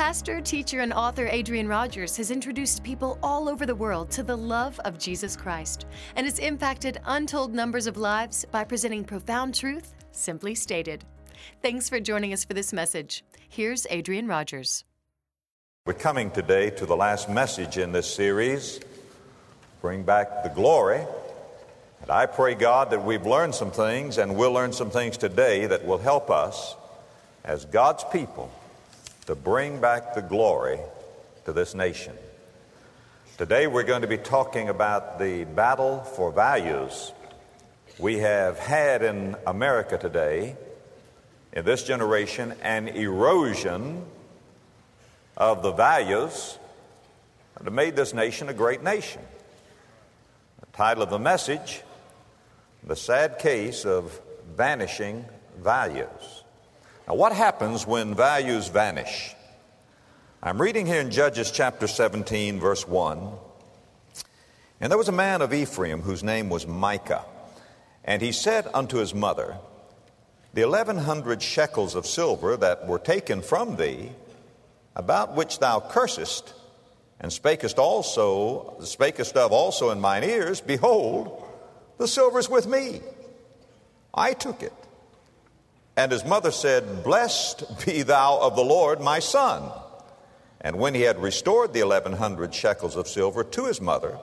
Pastor, teacher, and author Adrian Rogers has introduced people all over the world to the love of Jesus Christ and has impacted untold numbers of lives by presenting profound truth, simply stated. Thanks for joining us for this message. Here's Adrian Rogers. We're coming today to the last message in this series, Bring Back the Glory. And I pray, God, that we've learned some things and we'll learn some things today that will help us as God's people to bring back the glory to this nation. Today we're going to be talking about the battle for values. We have had in America today, in this generation, an erosion of the values that have made this nation a great nation. The title of the message, The Sad Case of Vanishing Values. Now, what happens when values vanish? I'm reading here in Judges chapter 17, verse 1. And there was a man of Ephraim whose name was Micah. And he said unto his mother, The 1,100 shekels of silver that were taken from thee, about which thou cursest, and spakest of also in mine ears, behold, the silver is with me. I took it. And his mother said, Blessed be thou of the Lord, my son. And when he had restored the 1,100 shekels of silver to his mother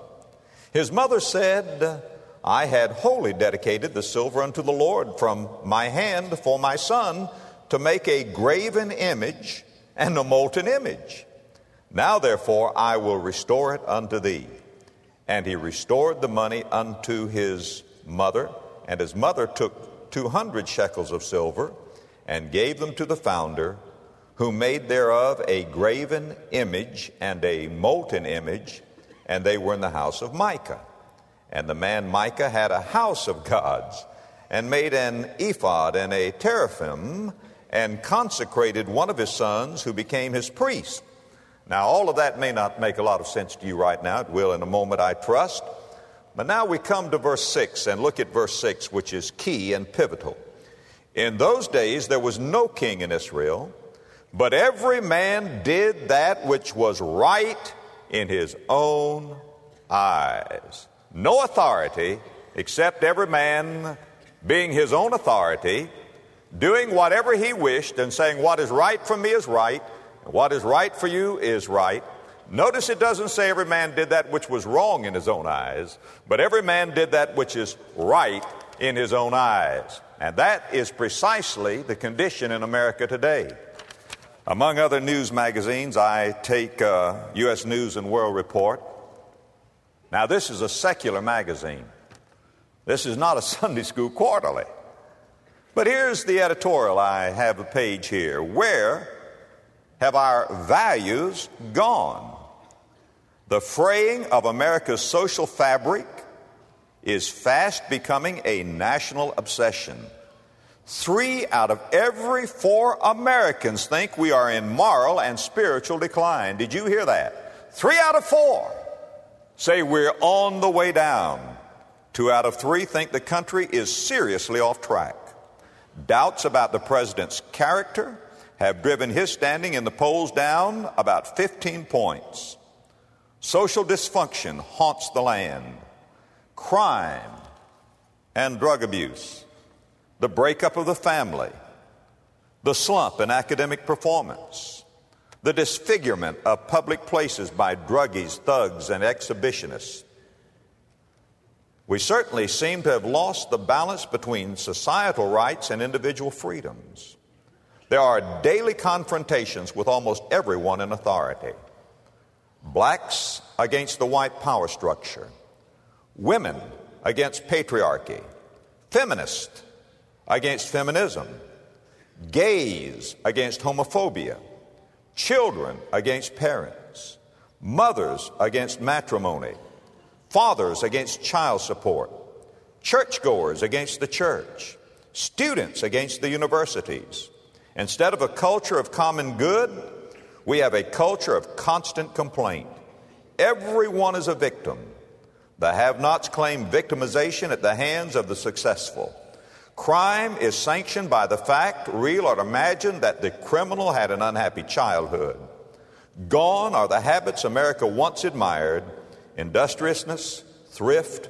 said, I had wholly dedicated the silver unto the Lord from my hand for my son to make a graven image and a molten image. Now therefore I will restore it unto thee. And he restored the money unto his mother, and his mother took 200 shekels of silver and gave them to the founder, who made thereof a graven image and a molten image, and they were in the house of Micah. And the man Micah had a house of gods, and made an ephod and a teraphim, and consecrated one of his sons, who became his priest. Now, all of that may not make a lot of sense to you right now. It will in a moment, I trust. But now we come to verse 6, and look at verse 6, which is key and pivotal. In those days there was no king in Israel, but every man did that which was right in his own eyes. No authority, except every man being his own authority, doing whatever he wished and saying, what is right for me is right, and what is right for you is right. Notice it doesn't say every man did that which was wrong in his own eyes, but every man did that which is right in his own eyes. And that is precisely the condition in America today. Among other news magazines, I take U.S. News and World Report. Now, this is a secular magazine. This is not a Sunday school quarterly. But here's the editorial. I have a page here. Where have our values gone? The fraying of America's social fabric is fast becoming a national obsession. 3 out of every 4 Americans think we are in moral and spiritual decline. Did you hear that? 3 out of 4 say we're on the way down. 2 out of 3 think the country is seriously off track. Doubts about the president's character have driven his standing in the polls down about 15 points. Social dysfunction haunts the land. Crime and drug abuse, the breakup of the family, the slump in academic performance, the disfigurement of public places by druggies, thugs, and exhibitionists. We certainly seem to have lost the balance between societal rights and individual freedoms. There are daily confrontations with almost everyone in authority. Blacks against the white power structure, women against patriarchy, feminists against feminism, gays against homophobia, children against parents, mothers against matrimony, fathers against child support, churchgoers against the church, students against the universities. Instead of a culture of common good, we have a culture of constant complaint. Everyone is a victim. The have-nots claim victimization at the hands of the successful. Crime is sanctioned by the fact, real or imagined, that the criminal had an unhappy childhood. Gone are the habits America once admired: industriousness, thrift,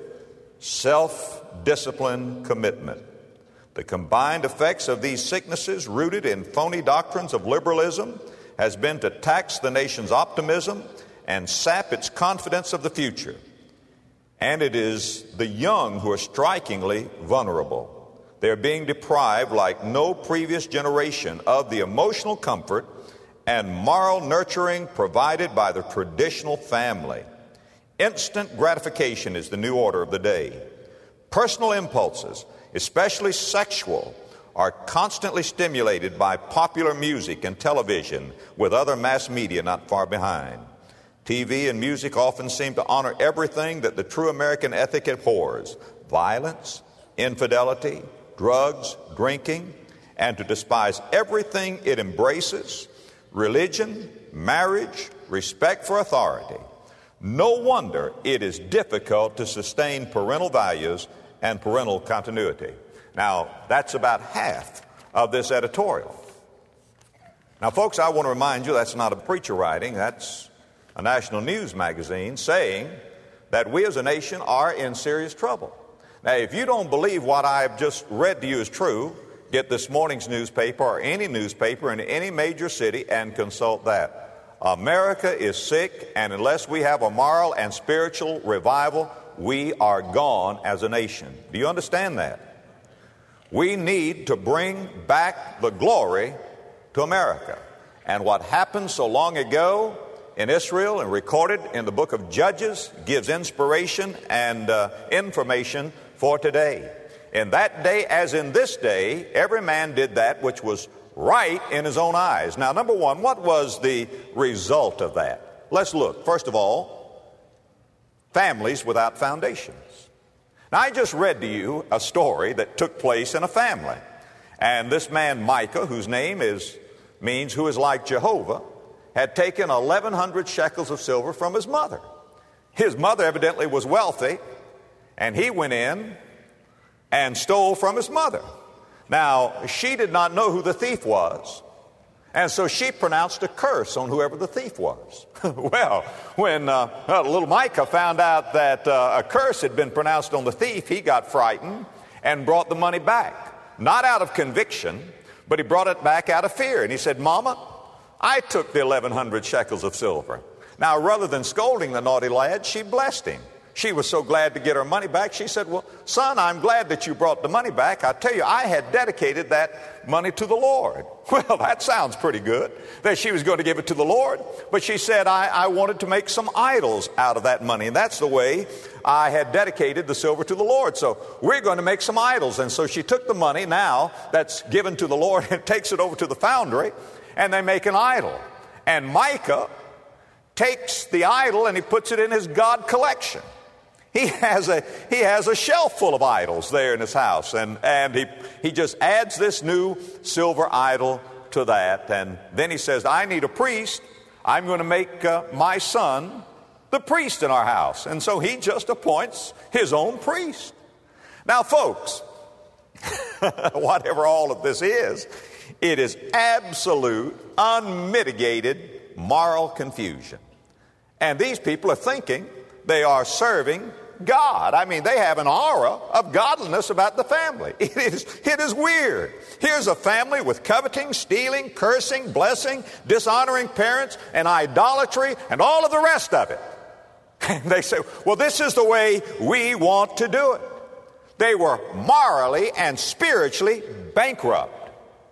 self-discipline, commitment. The combined effects of these sicknesses, rooted in phony doctrines of liberalism, has been to tax the nation's optimism and sap its confidence of the future. And it is the young who are strikingly vulnerable. They're being deprived, like no previous generation, of the emotional comfort and moral nurturing provided by the traditional family. Instant gratification is the new order of the day. Personal impulses, especially sexual, are constantly stimulated by popular music and television, with other mass media not far behind. TV and music often seem to honor everything that the true American ethic abhors: violence, infidelity, drugs, drinking, and to despise everything it embraces: religion, marriage, respect for authority. No wonder it is difficult to sustain parental values and parental continuity. Now, that's about half of this editorial. Now, folks, I want to remind you that's not a preacher writing. That's a national news magazine saying that we as a nation are in serious trouble. Now, if you don't believe what I've just read to you is true, get this morning's newspaper or any newspaper in any major city and consult that. America is sick, and unless we have a moral and spiritual revival, we are gone as a nation. Do you understand that? We need to bring back the glory to America. And what happened so long ago in Israel and recorded in the book of Judges gives inspiration and information for today. In that day, as in this day, every man did that which was right in his own eyes. Now, number one, what was the result of that? Let's look. First of all, families without foundations. Now, I just read to you a story that took place in a family. And this man, Micah, whose name means who is like Jehovah, had taken 1,100 shekels of silver from his mother. His mother evidently was wealthy, and he went in and stole from his mother. Now, she did not know who the thief was, and so she pronounced a curse on whoever the thief was. Well, when little Micah found out that a curse had been pronounced on the thief, he got frightened and brought the money back. Not out of conviction, but he brought it back out of fear. And he said, "Mama, I took the 1,100 shekels of silver." Now, rather than scolding the naughty lad, she blessed him. She was so glad to get her money back. She said, "Well, son, I'm glad that you brought the money back. I tell you, I had dedicated that money to the Lord." Well, that sounds pretty good, that she was going to give it to the Lord. But she said, I wanted to make some idols out of that money. And that's the way I had dedicated the silver to the Lord. So we're going to make some idols. And so she took the money now that's given to the Lord and takes it over to the foundry, and they make an idol. And Micah takes the idol and he puts it in his God collection. He has a shelf full of idols there in his house, and he just adds this new silver idol to that. And then he says, "I need a priest. I'm going to make my son the priest in our house." And so he just appoints his own priest. Now, folks, whatever all of this is, it is absolute, unmitigated moral confusion. And these people are thinking they are serving God. I mean, they have an aura of godliness about the family. It is weird. Here's a family with coveting, stealing, cursing, blessing, dishonoring parents, and idolatry, and all of the rest of it. And they say, well, this is the way we want to do it. They were morally and spiritually bankrupt.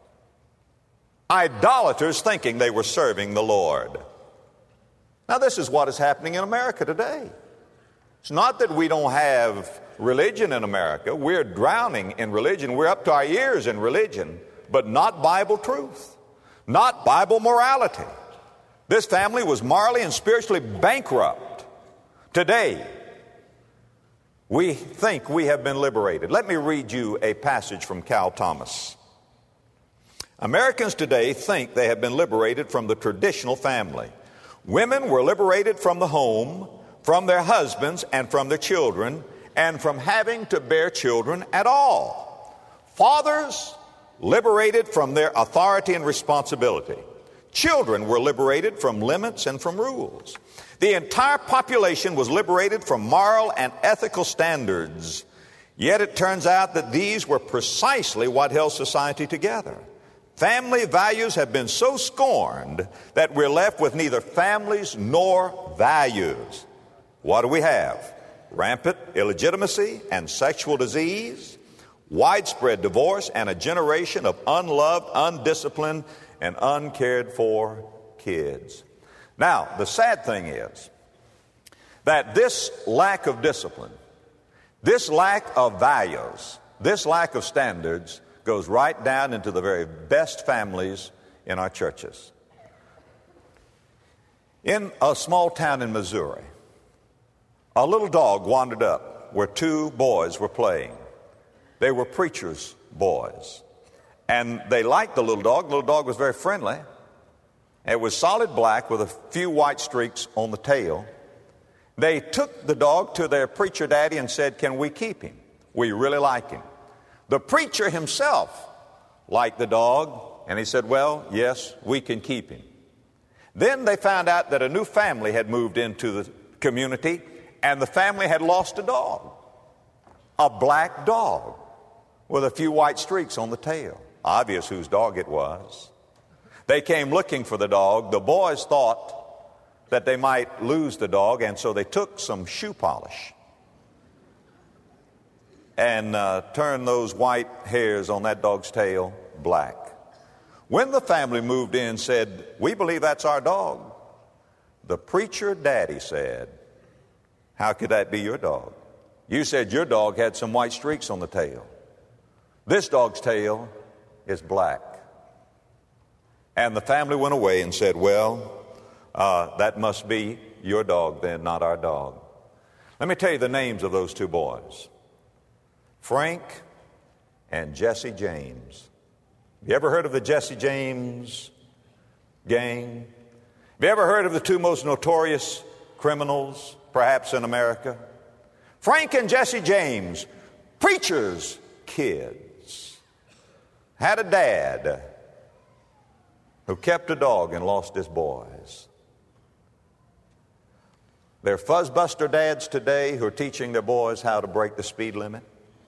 Idolaters thinking they were serving the Lord. Now, this is what is happening in America today. It's not that we don't have religion in America. We're drowning in religion. We're up to our ears in religion, but not Bible truth, not Bible morality. This family was morally and spiritually bankrupt. Today, we think we have been liberated. Let me read you a passage from Cal Thomas. Americans today think they have been liberated from the traditional family. Women were liberated from the home, from their husbands, and from their children, and from having to bear children at all. Fathers liberated from their authority and responsibility. Children were liberated from limits and from rules. The entire population was liberated from moral and ethical standards. Yet it turns out that these were precisely what held society together. Family values have been so scorned that we're left with neither families nor values. What do we have? Rampant illegitimacy and sexual disease, widespread divorce, and a generation of unloved, undisciplined, and uncared for kids. Now, the sad thing is that this lack of discipline, this lack of values, this lack of standards goes right down into the very best families in our churches. In a small town in Missouri, a little dog wandered up where two boys were playing. They were preachers' boys. And they liked the little dog. The little dog was very friendly. It was solid black with a few white streaks on the tail. They took the dog to their preacher daddy and said, "Can we keep him? We really like him." The preacher himself liked the dog, and he said, "Well, yes, we can keep him." Then they found out that a new family had moved into the community, and the family had lost a dog, a black dog with a few white streaks on the tail. Obvious whose dog it was. They came looking for the dog. The boys thought that they might lose the dog, and so they took some shoe polish and turned those white hairs on that dog's tail black. When the family moved in and said, "We believe that's our dog," the preacher daddy said, "How could that be your dog? You said your dog had some white streaks on the tail. This dog's tail is black." And the family went away and said, "Well, that must be your dog then, not our dog." Let me tell you the names of those two boys. Frank and Jesse James. Have you ever heard of the Jesse James gang? Have you ever heard of the two most notorious criminals, perhaps in America? Frank and Jesse James, preachers' kids, had a dad who kept a dog and lost his boys. They're fuzzbuster dads today who are teaching their boys how to break the speed limit.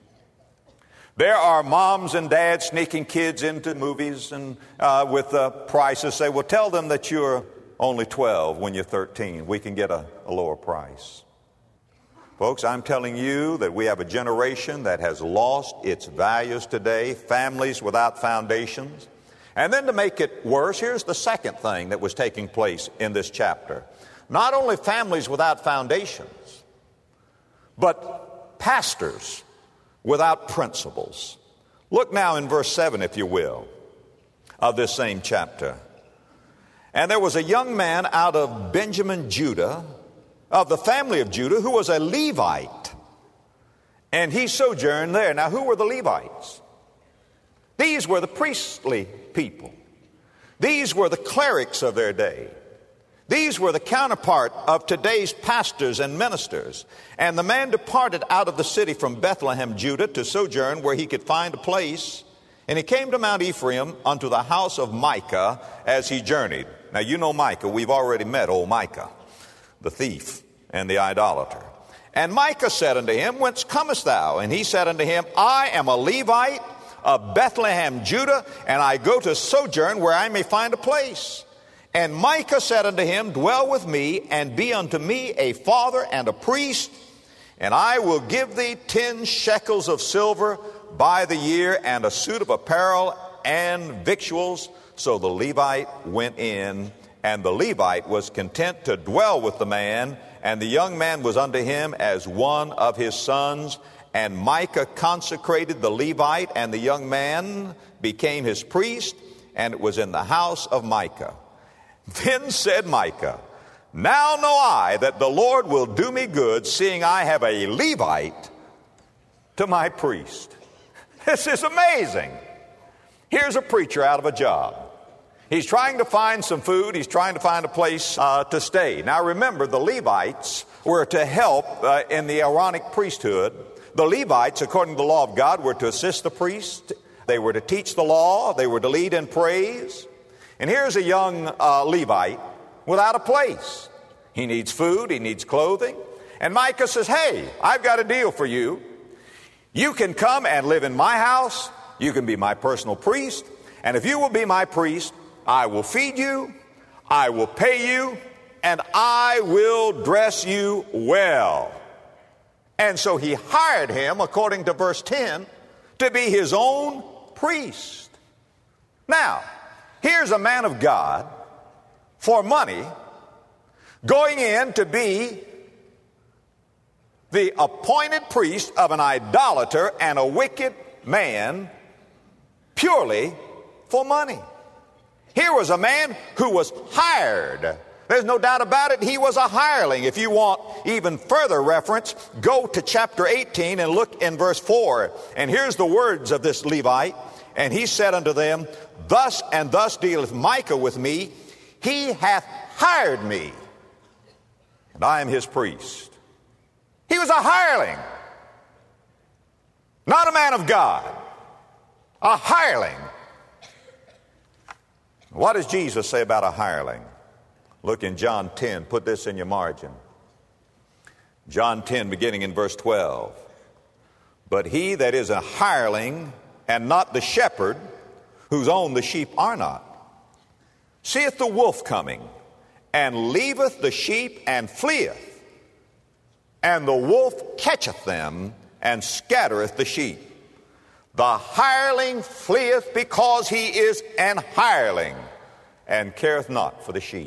There are moms and dads sneaking kids into movies and with prices. Say, "Well, tell them that you're only 12 when you're 13. We can get a lower price." Folks, I'm telling you that we have a generation that has lost its values today, families without foundations. And then to make it worse, here's the second thing that was taking place in this chapter. Not only families without foundations, but pastors without principles. Look now in verse 7, if you will, of this same chapter. "And there was a young man out of Benjamin, Judah, of the family of Judah, who was a Levite, and he sojourned there." Now, who were the Levites? These were the priestly people. These were the clerics of their day. These were the counterpart of today's pastors and ministers. "And the man departed out of the city from Bethlehem, Judah, to sojourn where he could find a place. And he came to Mount Ephraim unto the house of Micah as he journeyed." Now, you know Micah. We've already met old Micah, the thief and the idolater. "And Micah said unto him, Whence comest thou? And he said unto him, I am a Levite of Bethlehem, Judah, and I go to sojourn where I may find a place. And Micah said unto him, Dwell with me, and be unto me a father and a priest, and I will give thee 10 shekels of silver by the year, and a suit of apparel and victuals. So the Levite went in, and the Levite was content to dwell with the man, and the young man was unto him as one of his sons. And Micah consecrated the Levite, and the young man became his priest, and it was in the house of Micah. Then said Micah, Now know I that the Lord will do me good, seeing I have a Levite to my priest. This is amazing. Here's a preacher out of a job. He's trying to find some food. He's trying to find a place to stay. Now remember, the Levites were to help in the Aaronic priesthood. The Levites, according to the law of God, were to assist the priest. They were to teach the law. They were to lead in praise. And here's a young Levite without a place. He needs food, he needs clothing. And Micah says, hey, I've got a deal for you. You can come and live in my house. You can be my personal priest. And if you will be my priest, I will feed you, I will pay you, and I will dress you well. And so he hired him, according to verse 10, to be his own priest. Now, here's a man of God for money going in to be the appointed priest of an idolater and a wicked man purely for money. Here was a man who was hired. There's no doubt about it, he was a hireling. If you want even further reference, go to chapter 18 and look in verse 4. And here's the words of this Levite. And he said unto them, thus and thus dealeth Micah with me. He hath hired me, and I am his priest. He was a hireling, not a man of God, a hireling. What does Jesus say about a hireling? Look in John 10. Put this in your margin. John 10, beginning in verse 12. But he that is a hireling and not the shepherd, whose own the sheep are not, seeth the wolf coming, and leaveth the sheep and fleeth. And the wolf catcheth them, and scattereth the sheep. The hireling fleeth because he is an hireling, and careth not for the sheep.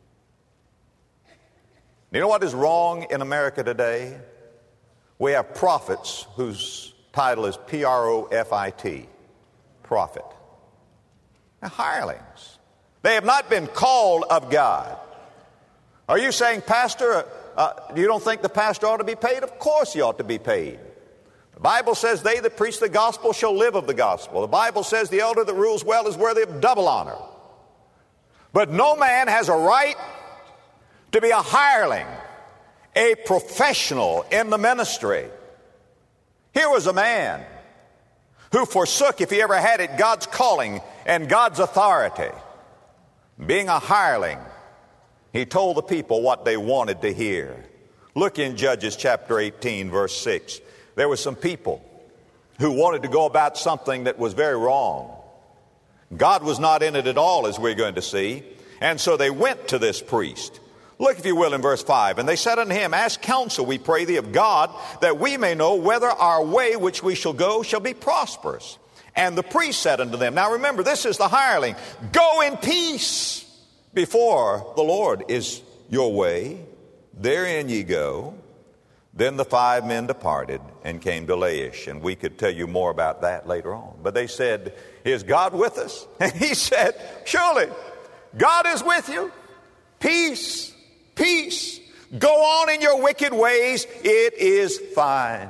You know what is wrong in America today? We have prophets whose title is P-R-O-F-I-T, prophet. They're hirelings. They have not been called of God. Are you saying, Pastor, you don't think the pastor ought to be paid? Of course he ought to be paid. The Bible says they that preach the gospel shall live of the gospel. The Bible says the elder that rules well is worthy of double honor. But no man has a right to be a hireling, a professional in the ministry. Here was a man who forsook, if he ever had it, God's calling and God's authority. Being a hireling, he told the people what they wanted to hear. Look in Judges chapter 18, verse 6. There were some people who wanted to go about something that was very wrong. God was not in it at all, as we're going to see. And so they went to this priest. Look, if you will, in verse 5. And they said unto him, ask counsel, we pray thee, of God, that we may know whether our way which we shall go shall be prosperous. And the priest said unto them, now remember, this is the hireling, go in peace before the Lord is your way. Therein ye go. Then the 5 men departed and came to Laish. And we could tell you more about that later on. But they said, is God with us? And he said, surely, God is with you. Peace, peace. Go on in your wicked ways. It is fine.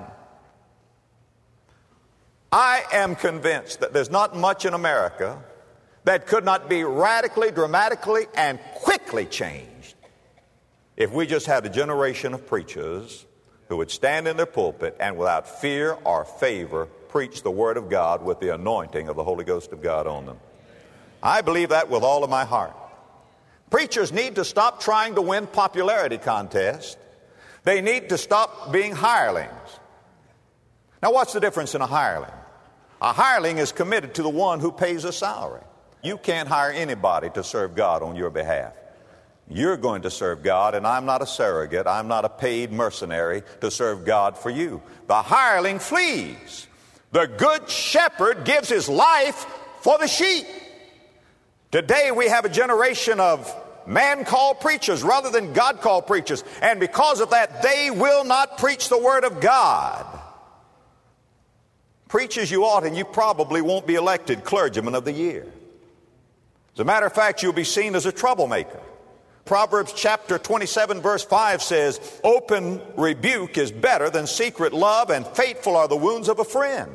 I am convinced that there's not much in America that could not be radically, dramatically, and quickly changed if we just had a generation of preachers who would stand in their pulpit and without fear or favor preach the Word of God with the anointing of the Holy Ghost of God on them. I believe that with all of my heart. Preachers need to stop trying to win popularity contests. They need to stop being hirelings. Now, what's the difference in a hireling? A hireling is committed to the one who pays a salary. You can't hire anybody to serve God on your behalf. You're going to serve God, and I'm not a surrogate. I'm not a paid mercenary to serve God for you. The hireling flees. The good shepherd gives his life for the sheep. Today we have a generation of man-called preachers rather than God-called preachers. And because of that, they will not preach the Word of God. Preach as you ought, and you probably won't be elected clergyman of the year. As a matter of fact, you'll be seen as a troublemaker. Proverbs chapter 27, verse 5 says, open rebuke is better than secret love, and faithful are the wounds of a friend.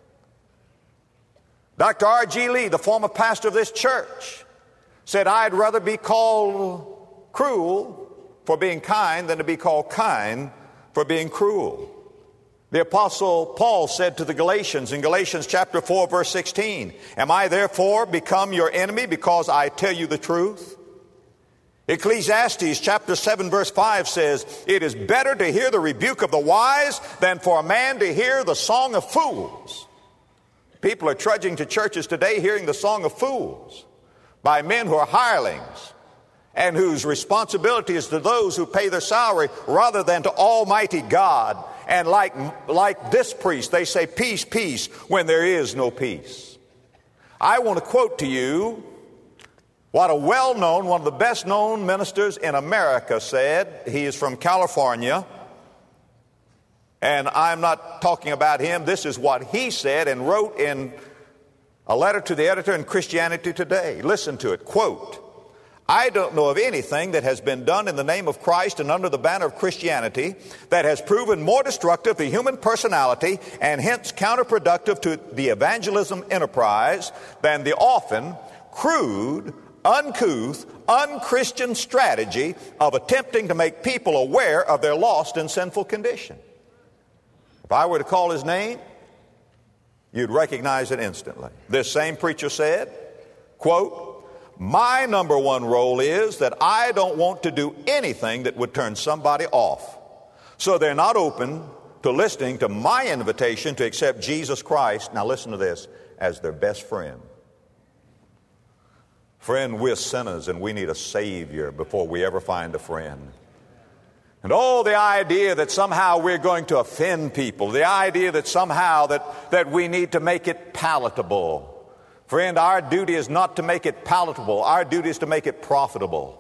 Dr. R.G. Lee, the former pastor of this church, said, I'd rather be called cruel for being kind than to be called kind for being cruel. The Apostle Paul said to the Galatians in Galatians chapter 4, verse 16, "Am I therefore become your enemy because I tell you the truth?" Ecclesiastes chapter 7, verse 5 says, "It is better to hear the rebuke of the wise than for a man to hear the song of fools." People are trudging to churches today hearing the song of fools by men who are hirelings and whose responsibility is to those who pay their salary rather than to Almighty God. And like this priest, they say, "Peace, peace," when there is no peace. I want to quote to you what a well-known, one of the best-known ministers in America said. He is from California, and I'm not talking about him. This is what he said and wrote in a letter to the editor in Christianity Today. Listen to it. Quote, "I don't know of anything that has been done in the name of Christ and under the banner of Christianity that has proven more destructive to human personality and hence counterproductive to the evangelism enterprise than the often crude, uncouth, unchristian strategy of attempting to make people aware of their lost and sinful condition." If I were to call his name, you'd recognize it instantly. This same preacher said, quote, "My number one role is that I don't want to do anything that would turn somebody off, so they're not open to listening to my invitation to accept Jesus Christ," now listen to this, "as their best friend." Friend, we're sinners and we need a Savior before we ever find a friend. And the idea that somehow we're going to offend people, the idea that somehow that we need to make it palatable. Friend, our duty is not to make it palatable. Our duty is to make it profitable.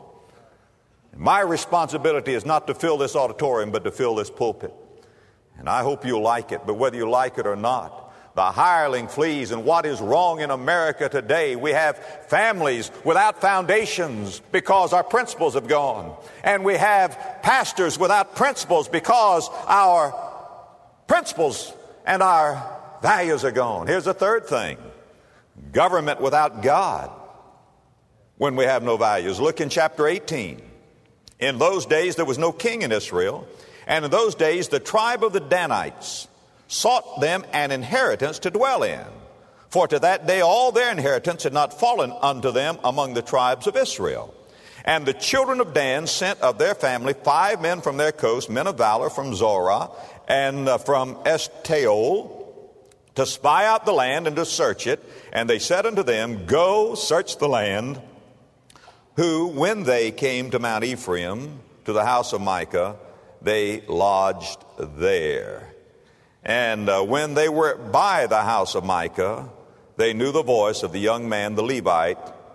My responsibility is not to fill this auditorium, but to fill this pulpit. And I hope you like it, but whether you like it or not, the hireling flees. And what is wrong in America today? We have families without foundations because our principles have gone. And we have pastors without principles because our principles and our values are gone. Here's the third thing. Government without God when we have no values. Look in chapter 18. "In those days there was no king in Israel, and in those days the tribe of the Danites sought them an inheritance to dwell in. For to that day all their inheritance had not fallen unto them among the tribes of Israel. And the children of Dan sent of their family 5 men from their coast, men of valor from Zorah and from Eshtaol, to spy out the land and to search it. And they said unto them, Go, search the land. Who, when they came to Mount Ephraim, to the house of Micah, they lodged there. And when they were by the house of Micah, they knew the voice of the young man, the Levite,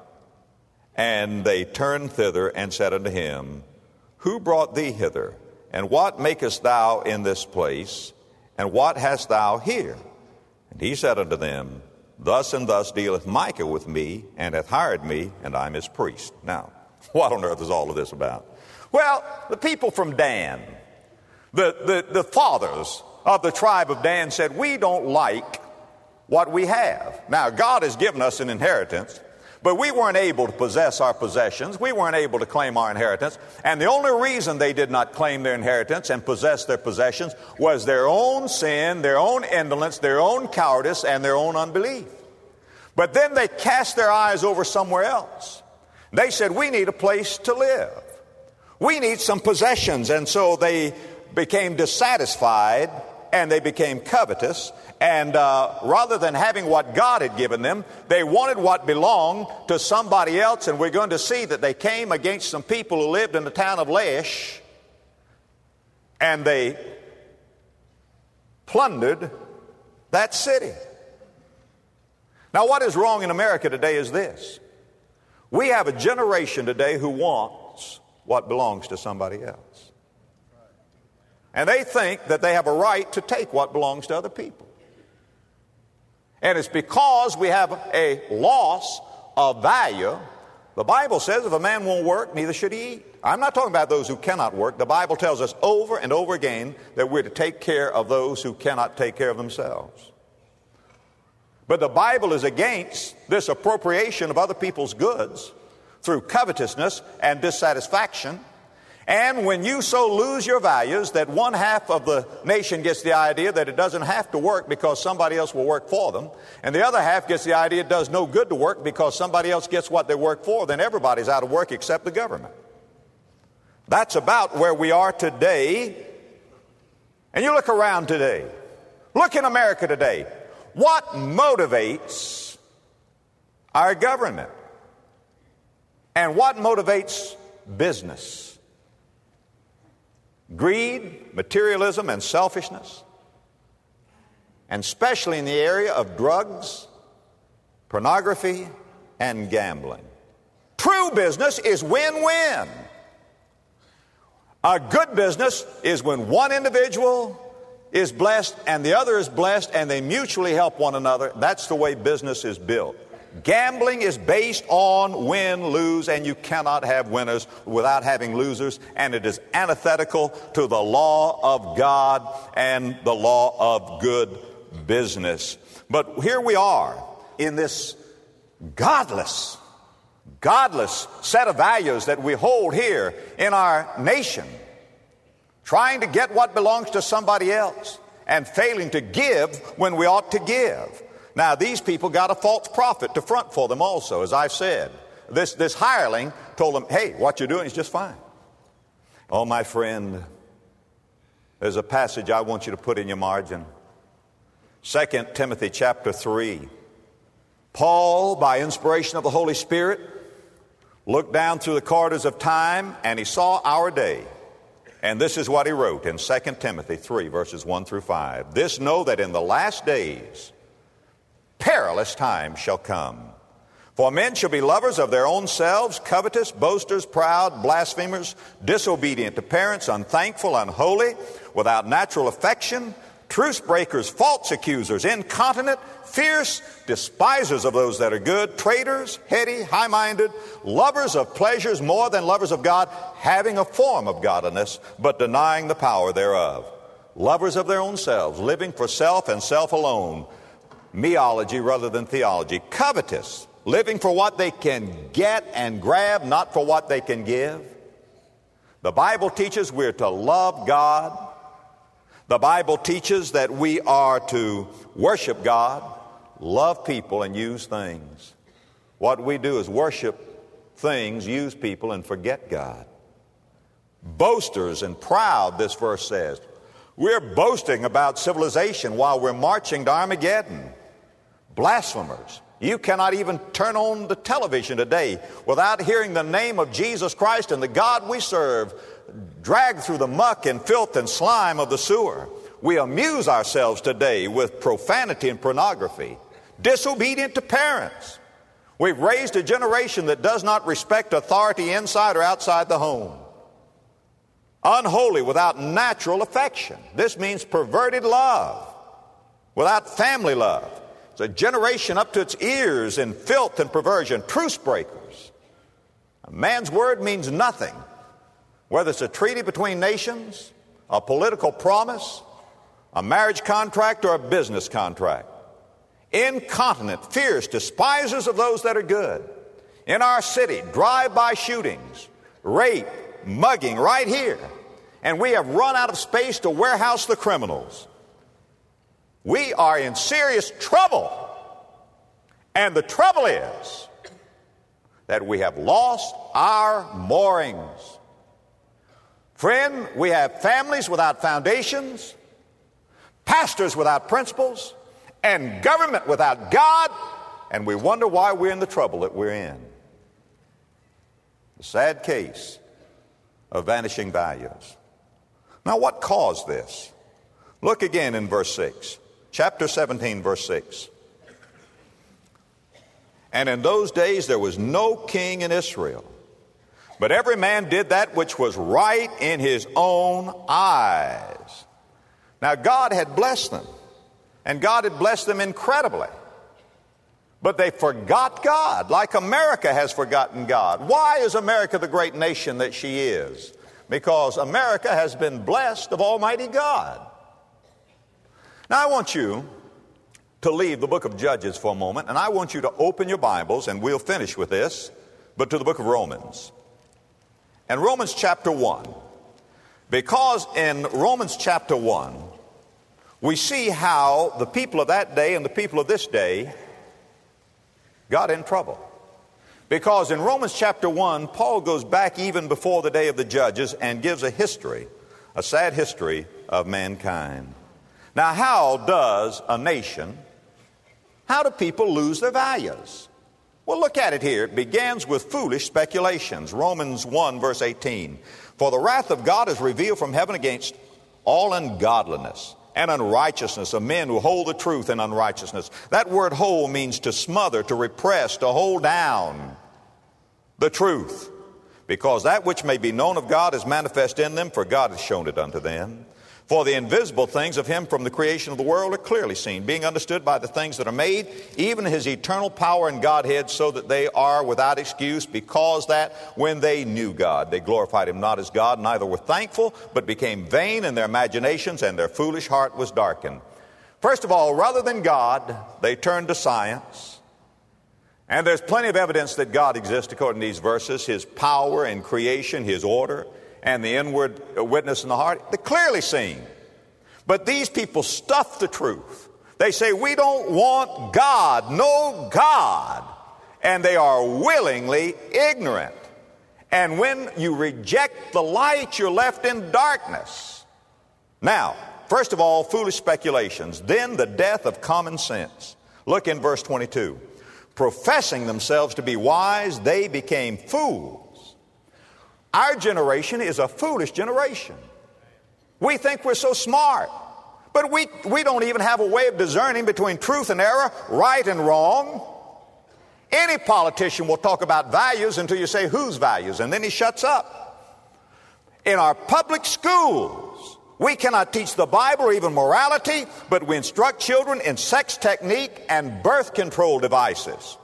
and they turned thither and said unto him, Who brought thee hither? And what makest thou in this place? And what hast thou here? And he said unto them, Thus and thus dealeth Micah with me, and hath hired me, and I'm his priest. Now, what on earth is all of this about? Well, the people from Dan, the fathers of the tribe of Dan said, we don't like what we have. Now, God has given us an inheritance, but we weren't able to possess our possessions. We weren't able to claim our inheritance. And the only reason they did not claim their inheritance and possess their possessions was their own sin, their own indolence, their own cowardice, and their own unbelief. But then they cast their eyes over somewhere else. They said, we need a place to live. We need some possessions. And so they became dissatisfied and they became covetous. And rather than having what God had given them, they wanted what belonged to somebody else. And we're going to see that they came against some people who lived in the town of Laish, and they plundered that city. Now, what is wrong in America today is this. We have a generation today who wants what belongs to somebody else. And they think that they have a right to take what belongs to other people. And it's because we have a loss of value. The Bible says if a man won't work, neither should he eat. I'm not talking about those who cannot work. The Bible tells us over and over again that we're to take care of those who cannot take care of themselves. But the Bible is against this appropriation of other people's goods through covetousness and dissatisfaction. And when you so lose your values that one half of the nation gets the idea that it doesn't have to work because somebody else will work for them, and the other half gets the idea it does no good to work because somebody else gets what they work for, then everybody's out of work except the government. That's about where we are today. And you look around today. Look in America today. What motivates our government? And what motivates business? Greed, materialism, and selfishness. And especially in the area of drugs, pornography, and gambling. True business is win-win. A good business is when one individual is blessed and the other is blessed and they mutually help one another. That's the way business is built. Gambling is based on win-lose, and you cannot have winners without having losers, and it is antithetical to the law of God and the law of good business. But here we are in this godless set of values that we hold here in our nation, trying to get what belongs to somebody else and failing to give when we ought to give. Now, these people got a false prophet to front for them also, as I've said. This hireling told them, hey, what you're doing is just fine. Oh, my friend, there's a passage I want you to put in your margin. 2 Timothy chapter 3. Paul, by inspiration of the Holy Spirit, looked down through the corridors of time and he saw our day. And this is what he wrote in 2 Timothy 3, verses 1 through 5. This know that in the last days perilous times shall come. For men shall be lovers of their own selves, covetous, boasters, proud, blasphemers, disobedient to parents, unthankful, unholy, without natural affection, truce breakers, false accusers, incontinent, fierce, despisers of those that are good, traitors, heady, high-minded, lovers of pleasures more than lovers of God, having a form of godliness, but denying the power thereof. Lovers of their own selves, living for self and self alone, meology rather than theology. Covetous, living for what they can get and grab, not for what they can give. The Bible teaches we're to love God. The Bible teaches that we are to worship God, love people, and use things. What we do is worship things, use people, and forget God. Boasters and proud, this verse says. We're boasting about civilization while we're marching to Armageddon. Blasphemers. You cannot even turn on the television today without hearing the name of Jesus Christ and the God we serve dragged through the muck and filth and slime of the sewer. We amuse ourselves today with profanity and pornography. Disobedient to parents. We've raised a generation that does not respect authority inside or outside the home. Unholy, without natural affection. This means perverted love, without family love. It's a generation up to its ears in filth and perversion. Truce breakers. A man's word means nothing, whether it's a treaty between nations, a political promise, a marriage contract, or a business contract. Incontinent, fierce, despisers of those that are good. In our city, drive-by shootings, rape, mugging right here. And we have run out of space to warehouse the criminals. We are in serious trouble. And the trouble is that we have lost our moorings. Friend, we have families without foundations, pastors without principles, and government without God, and we wonder why we're in the trouble that we're in. The sad case of vanishing values. Now, what caused this? Look again in verse 6. Chapter 17, verse 6. And in those days there was no king in Israel, but every man did that which was right in his own eyes. Now, God had blessed them, and God had blessed them incredibly. But they forgot God, like America has forgotten God. Why is America the great nation that she is? Because America has been blessed of Almighty God. Now, I want you to leave the book of Judges for a moment, and I want you to open your Bibles, and we'll finish with this, but to the book of Romans. and Romans chapter 1. Because in Romans chapter 1, we see how the people of that day and the people of this day got in trouble. Because in Romans chapter 1, Paul goes back even before the day of the judges and gives a history, a sad history of mankind. Now, how does a nation, how do people lose their values? Well, look at it here. It begins with foolish speculations. Romans 1 verse 18. For the wrath of God is revealed from heaven against all ungodliness and unrighteousness of men who hold the truth in unrighteousness. That word hold means to smother, to repress, to hold down the truth. Because that which may be known of God is manifest in them, for God has shown it unto them. For the invisible things of him from the creation of the world are clearly seen, being understood by the things that are made, even his eternal power and Godhead, so that they are without excuse, because that when they knew God, they glorified him not as God, neither were thankful, but became vain in their imaginations, and their foolish heart was darkened. First of all, rather than God, they turned to science. And there's plenty of evidence that God exists according to these verses, his power in creation, his order, and the inward witness in the heart, they're clearly seen. But these people stuff the truth. They say, we don't want God, no God. And they are willingly ignorant. And when you reject the light, you're left in darkness. Now, first of all, foolish speculations. Then the death of common sense. Look in verse 22. Professing themselves to be wise, they became fools. Our generation is a foolish generation. We think we're so smart, but we don't even have a way of discerning between truth and error, right and wrong. Any politician will talk about values until you say, whose values? And then he shuts up. In our public schools, we cannot teach the Bible or even morality, but we instruct children in sex technique and birth control devices.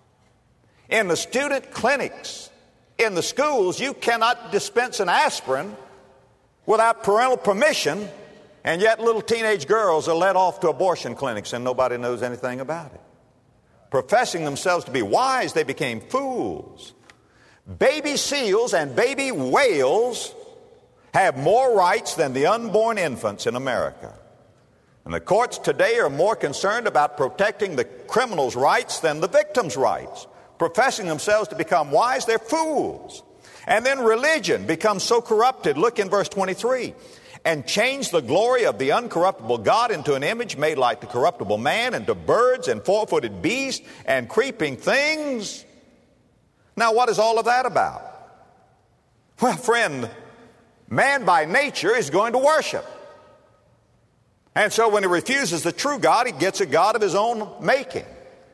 In the student clinics, in the schools, you cannot dispense an aspirin without parental permission, and yet little teenage girls are led off to abortion clinics and nobody knows anything about it. Professing themselves to be wise, they became fools. Baby seals and baby whales have more rights than the unborn infants in America. And the courts today are more concerned about protecting the criminal's rights than the victim's rights. Professing themselves to become wise, they're fools. And then religion becomes so corrupted. Look in verse 23. And change the glory of the uncorruptible God into an image made like the corruptible man, and to birds and four-footed beasts and creeping things. Now, what is all of that about? Well, friend, man by nature is going to worship. And so when he refuses the true God, he gets a God of his own making.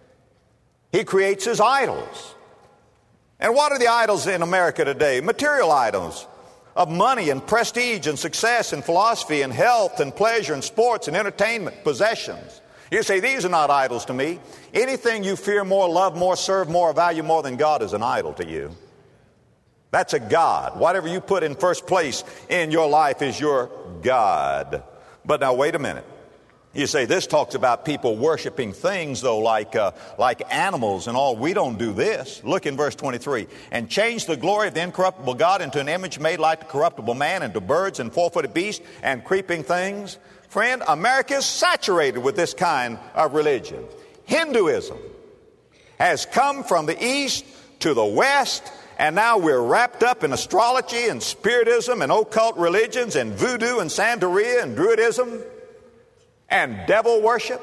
He creates his idols. And what are the idols in America today? Material idols of money and prestige and success and philosophy and health and pleasure and sports and entertainment, possessions. You say, these are not idols to me. Anything you fear more, love more, serve more, value more than God is an idol to you. That's a God. Whatever you put in first place in your life is your God. But now wait a minute. You say, this talks about people worshiping things, though, like animals and all. We don't do this. Look in verse 23. And change the glory of the incorruptible God into an image made like the corruptible man, and to birds and four-footed beasts and creeping things. Friend, America is saturated with this kind of religion. Hinduism has come from the east to the west, and now we're wrapped up in astrology and spiritism and occult religions and voodoo and Santeria and Druidism and devil worship.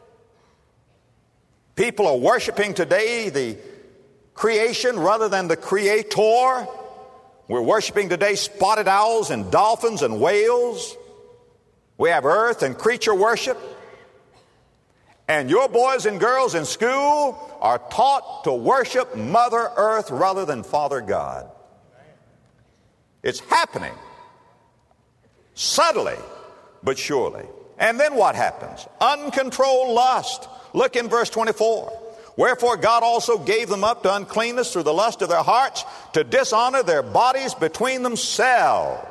People are worshiping today the creation rather than the creator. We're worshiping today spotted owls and dolphins and whales. We have earth and creature worship. And your boys and girls in school are taught to worship Mother Earth rather than Father God. It's happening. Subtly, but surely. And then what happens? Uncontrolled lust. Look in verse 24. Wherefore God also gave them up to uncleanness through the lust of their hearts, to dishonor their bodies between themselves.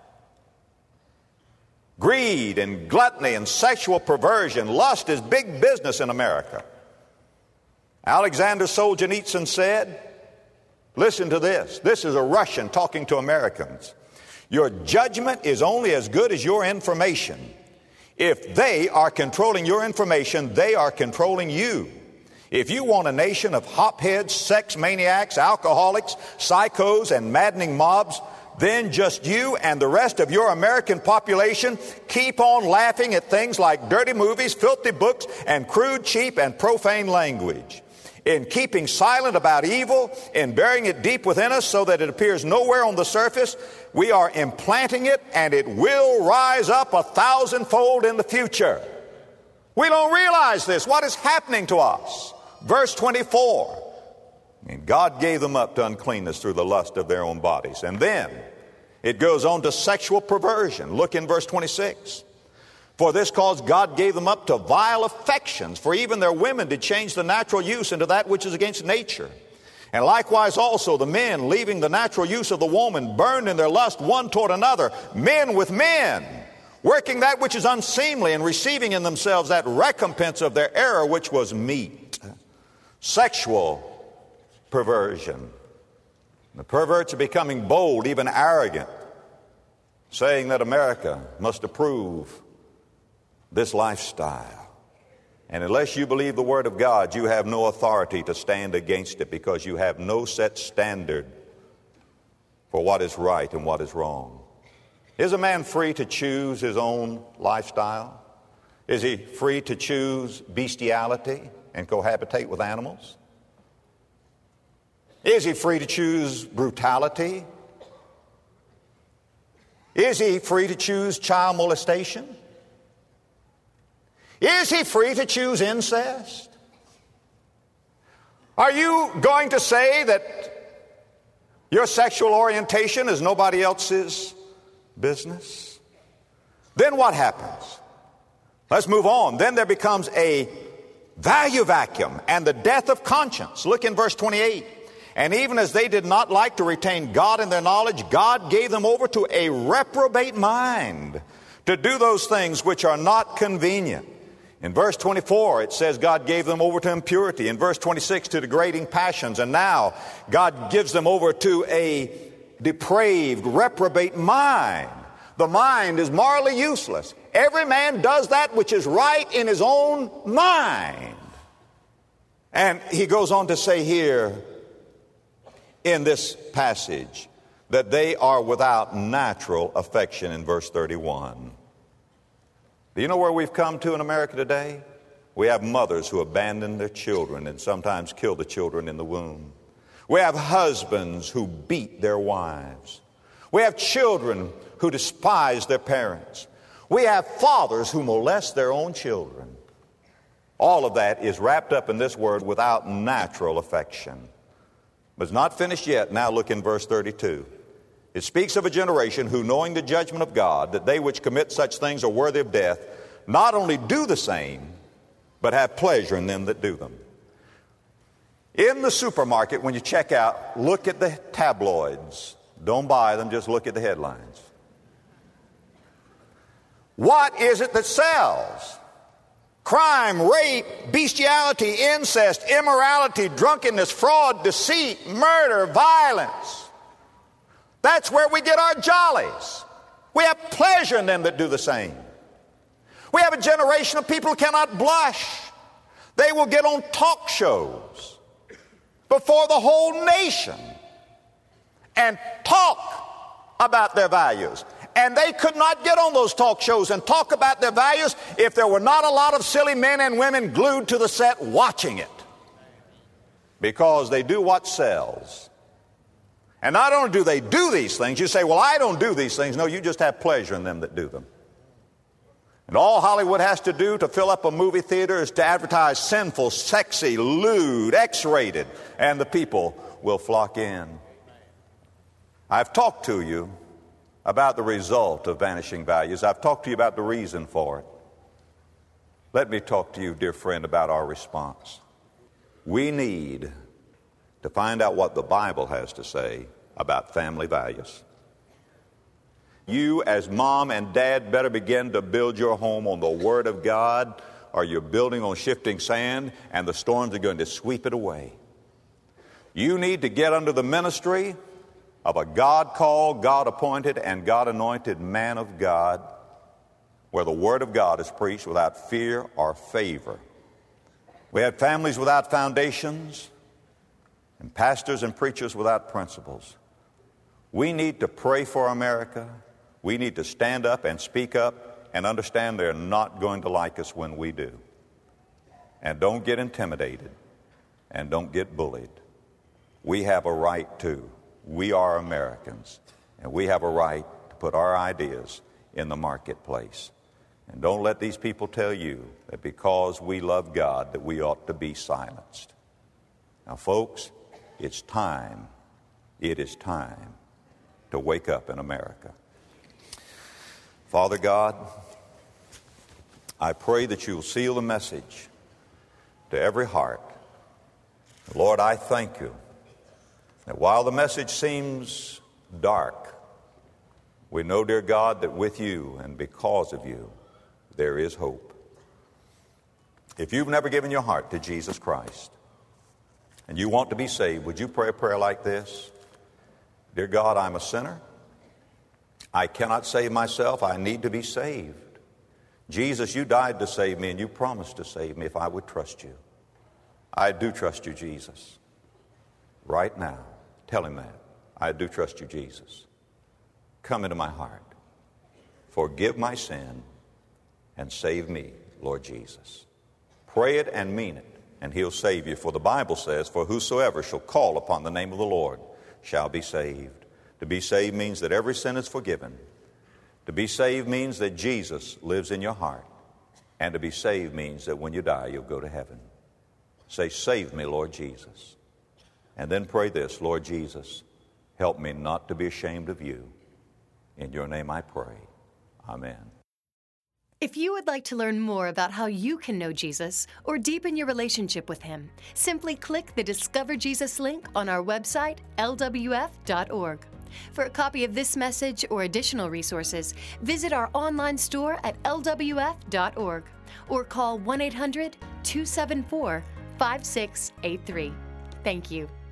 Greed and gluttony and sexual perversion. Lust is big business in America. Alexander Solzhenitsyn said, Listen to this. This is a Russian talking to Americans. Your judgment is only as good as your information. If they are controlling your information, they are controlling you. If you want a nation of hopheads, sex maniacs, alcoholics, psychos, and maddening mobs, then just you and the rest of your American population keep on laughing at things like dirty movies, filthy books, and crude, cheap, and profane language. In keeping silent about evil, in burying it deep within us so that it appears nowhere on the surface, we are implanting it, and it will rise up 1,000-fold in the future. We don't realize this, what is happening to us. Verse 24. And God gave them up to uncleanness through the lust of their own bodies. And then it goes on to sexual perversion. Look in verse 26. For this cause God gave them up to vile affections, for even their women did change the natural use into that which is against nature. And likewise also the men, leaving the natural use of the woman, burned in their lust one toward another, men with men, working that which is unseemly, and receiving in themselves that recompense of their error which was meat. Sexual perversion. The perverts are becoming bold, even arrogant, saying that America must approve this lifestyle. And unless you believe the Word of God, you have no authority to stand against it, because you have no set standard for what is right and what is wrong. Is a man free to choose his own lifestyle? Is he free to choose bestiality and cohabitate with animals? Is he free to choose brutality? Is he free to choose child molestation? Is he free to choose incest? Are you going to say that your sexual orientation is nobody else's business? Then what happens? Let's move on. Then there becomes a value vacuum and the death of conscience. Look in verse 28. And even as they did not like to retain God in their knowledge, God gave them over to a reprobate mind to do those things which are not convenient. In verse 24, it says God gave them over to impurity. In verse 26, to degrading passions. And now God gives them over to a depraved, reprobate mind. The mind is morally useless. Every man does that which is right in his own mind. And he goes on to say here in this passage that they are without natural affection in verse 31. Do you know where we've come to in America today? We have mothers who abandon their children and sometimes kill the children in the womb. We have husbands who beat their wives. We have children who despise their parents. We have fathers who molest their own children. All of that is wrapped up in this word, without natural affection. But it's not finished yet. Now look in verse 32. It speaks of a generation who, knowing the judgment of God, that they which commit such things are worthy of death, not only do the same, but have pleasure in them that do them. In the supermarket, when you check out, look at the tabloids. Don't buy them, just look at the headlines. What is it that sells? Crime, rape, bestiality, incest, immorality, drunkenness, fraud, deceit, murder, violence. That's where we get our jollies. We have pleasure in them that do the same. We have a generation of people who cannot blush. They will get on talk shows before the whole nation and talk about their values. And they could not get on those talk shows and talk about their values if there were not a lot of silly men and women glued to the set watching it. Because they do what sells. And not only do they do these things, you say, well, I don't do these things. No, you just have pleasure in them that do them. And all Hollywood has to do to fill up a movie theater is to advertise sinful, sexy, lewd, X-rated, and the people will flock in. I've talked to you about the result of vanishing values. I've talked to you about the reason for it. Let me talk to you, dear friend, about our response. We need to find out what the Bible has to say about family values. You, as mom and dad, better begin to build your home on the Word of God, or you're building on shifting sand, and the storms are going to sweep it away. You need to get under the ministry of a God-called, God-appointed, and God-anointed man of God, where the Word of God is preached without fear or favor. We have families without foundations and pastors and preachers without principles. We need to pray for America. We need to stand up and speak up and understand they're not going to like us when we do. And don't get intimidated and don't get bullied. We have a right to. We are Americans, and we have a right to put our ideas in the marketplace. And don't let these people tell you that because we love God that we ought to be silenced. Now, folks, it's time. It is time to wake up in America. Father God, I pray that you will seal the message to every heart. Lord, I thank you that while the message seems dark, we know, dear God, that with you and because of you, there is hope. If you've never given your heart to Jesus Christ and you want to be saved, would you pray a prayer like this? Dear God, I'm a sinner. I cannot save myself. I need to be saved. Jesus, you died to save me, and you promised to save me if I would trust you. I do trust you, Jesus. Right now, tell him that. I do trust you, Jesus. Come into my heart. Forgive my sin and save me, Lord Jesus. Pray it and mean it, and he'll save you. For the Bible says, for whosoever shall call upon the name of the Lord shall be saved. To be saved means that every sin is forgiven. To be saved means that Jesus lives in your heart. And to be saved means that when you die, you'll go to heaven. Say, save me, Lord Jesus. And then pray this, Lord Jesus, help me not to be ashamed of you. In your name I pray. Amen. If you would like to learn more about how you can know Jesus or deepen your relationship with him, simply click the Discover Jesus link on our website, lwf.org. For a copy of this message or additional resources, visit our online store at lwf.org or call 1-800-274-5683. Thank you.